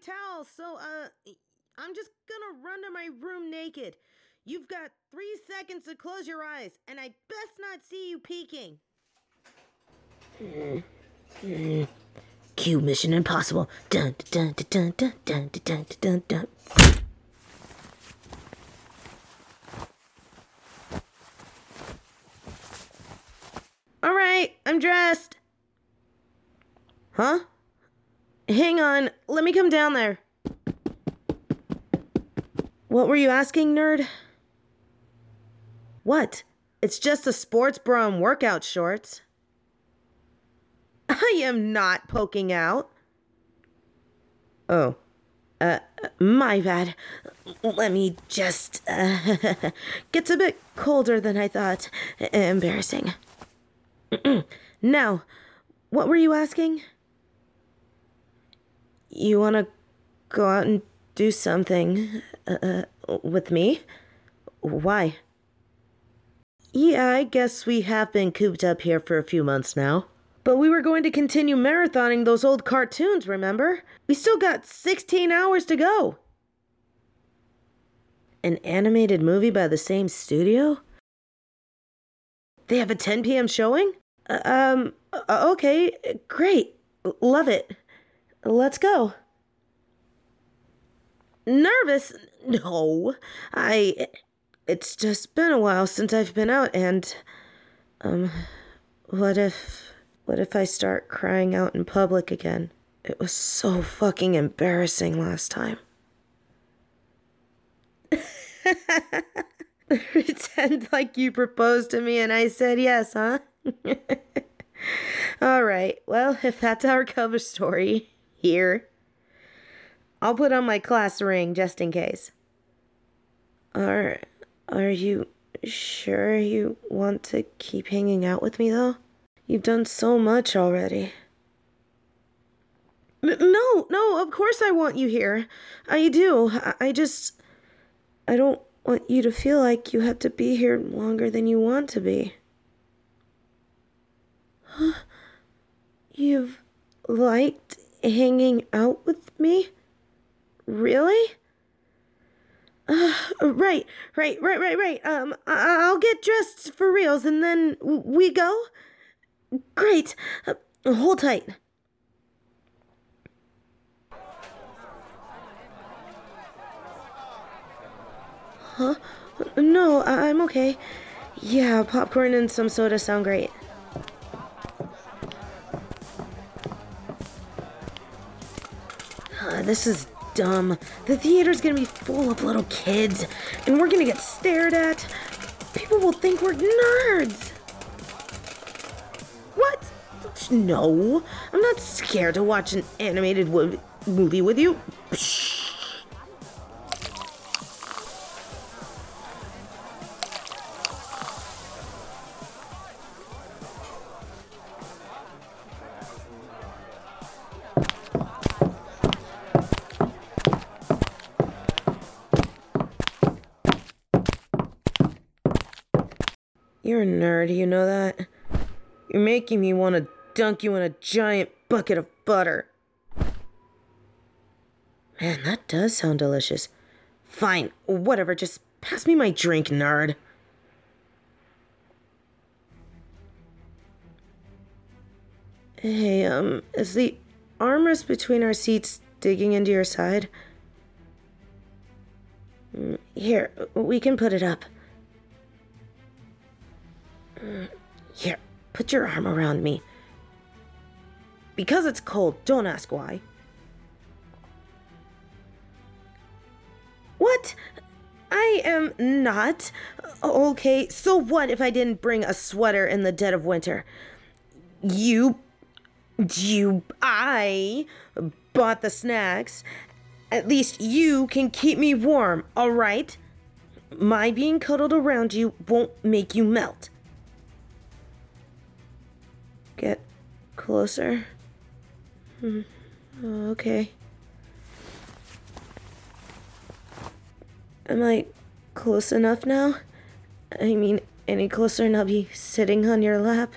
towel, so, I'm just gonna run to my room naked. You've got 3 seconds to close your eyes, and I best not see you peeking. Cue Mission Impossible. Dun dun dun dun dun dun dun dun dun. All right, I'm dressed. Huh? Hang on, let me come down there. What were you asking, nerd? What? It's just a sports bra and workout shorts. I am not poking out. Oh. My bad. Let me just, Gets a bit colder than I thought. Embarrassing. Now, what were you asking? You want to go out and do something, with me? Why? Yeah, I guess we have been cooped up here for a few months now. But we were going to continue marathoning those old cartoons, remember? We still got 16 hours to go. An animated movie by the same studio? They have a 10 p.m. showing? Okay, great. Love it. Let's go. Nervous? No. It's just been a while since I've been out, and, what if I start crying out in public again? It was so fucking embarrassing last time. Pretend like you proposed to me and I said yes, huh? All right, well, if that's our cover story, here. I'll put on my class ring just in case. Are you sure you want to keep hanging out with me, though? You've done so much already. No, of course I want you here. I do. I don't want you to feel like you have to be here longer than you want to be. You've liked hanging out with me? Really? Right. I'll get dressed for reals and then we go? Great. Hold tight. Huh? No, I'm okay. Yeah, popcorn and some soda sound great. This is dumb. The theater's gonna be full of little kids, and we're gonna get stared at. People will think we're nerds. What? No, I'm not scared to watch an animated movie with you. Psh. You're a nerd, you know that? You're making me want to dunk you in a giant bucket of butter. Man, that does sound delicious. Fine, whatever, just pass me my drink, nerd. Hey, is the armrest between our seats digging into your side? Here, we can put it up. Here, put your arm around me. Because it's cold, don't ask why. What? I am not. Okay, so what if I didn't bring a sweater in the dead of winter? I bought the snacks. At least you can keep me warm, alright? My being cuddled around you won't make you melt. Get closer. Okay. Am I close enough now? I mean, any closer and I'll be sitting on your lap?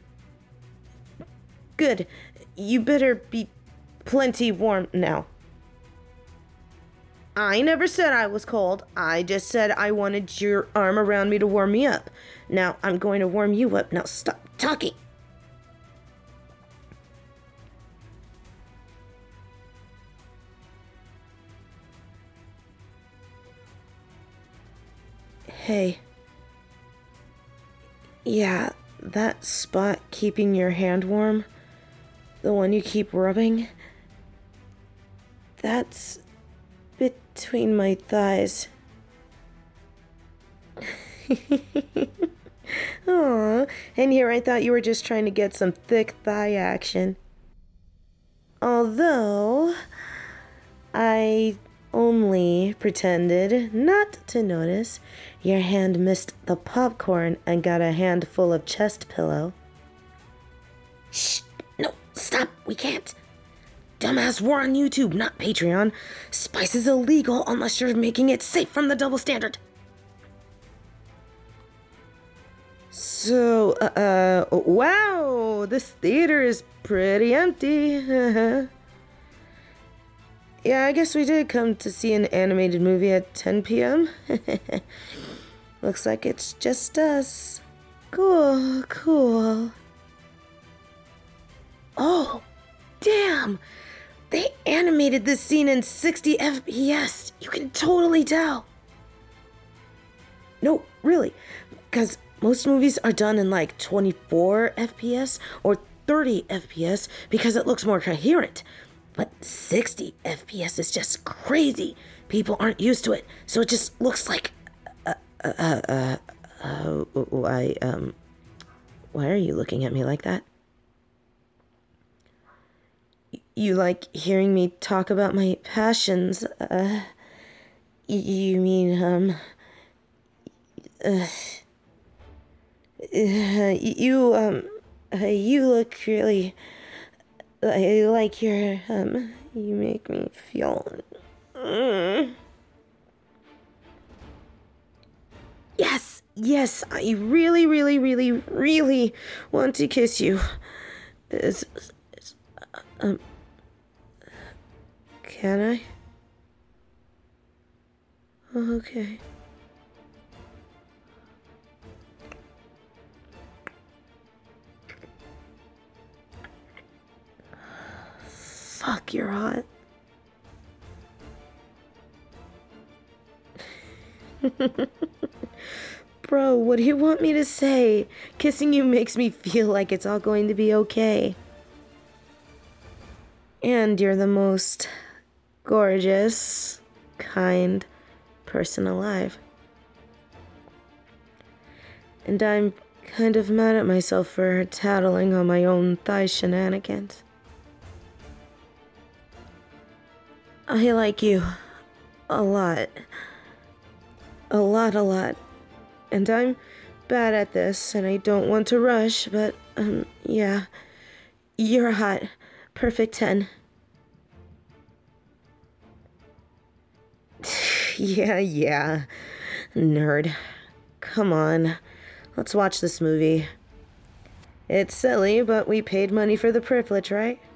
Good. You better be plenty warm now. I never said I was cold. I just said I wanted your arm around me to warm me up. Now I'm going to warm you up. Now stop talking. Hey. Yeah, that spot keeping your hand warm, the one you keep rubbing, that's between my thighs. Aw, and here I thought you were just trying to get some thick thigh action. Although, I only pretended not to notice your hand missed the popcorn and got a handful of chest pillow. Shh! No, stop! We can't! Dumbass, we're on YouTube, not Patreon. Spice is illegal unless you're making it safe from the double standard. So, wow, this theater is pretty empty. Yeah, I guess we did come to see an animated movie at 10 p.m. Looks like it's just us. Cool, cool. Oh, damn! They animated this scene in 60 FPS. You can totally tell. No, really, because most movies are done in like 24 FPS or 30 FPS because it looks more coherent. But 60 FPS is just crazy. People aren't used to it, so it just looks like... why are you looking at me like that? You like hearing me talk about my passions, you mean, you look really... I like your, you make me feel... Yes, I really, really, really, really want to kiss you. Can I? Okay. Fuck, you're hot. Bro, what do you want me to say? Kissing you makes me feel like it's all going to be okay. And you're the most gorgeous, kind person alive. And I'm kind of mad at myself for tattling on my own thigh shenanigans. I like you a lot. A lot. And I'm bad at this, and I don't want to rush, but, yeah. You're hot. Perfect 10. Yeah. Nerd. Come on. Let's watch this movie. It's silly, but we paid money for the privilege, right?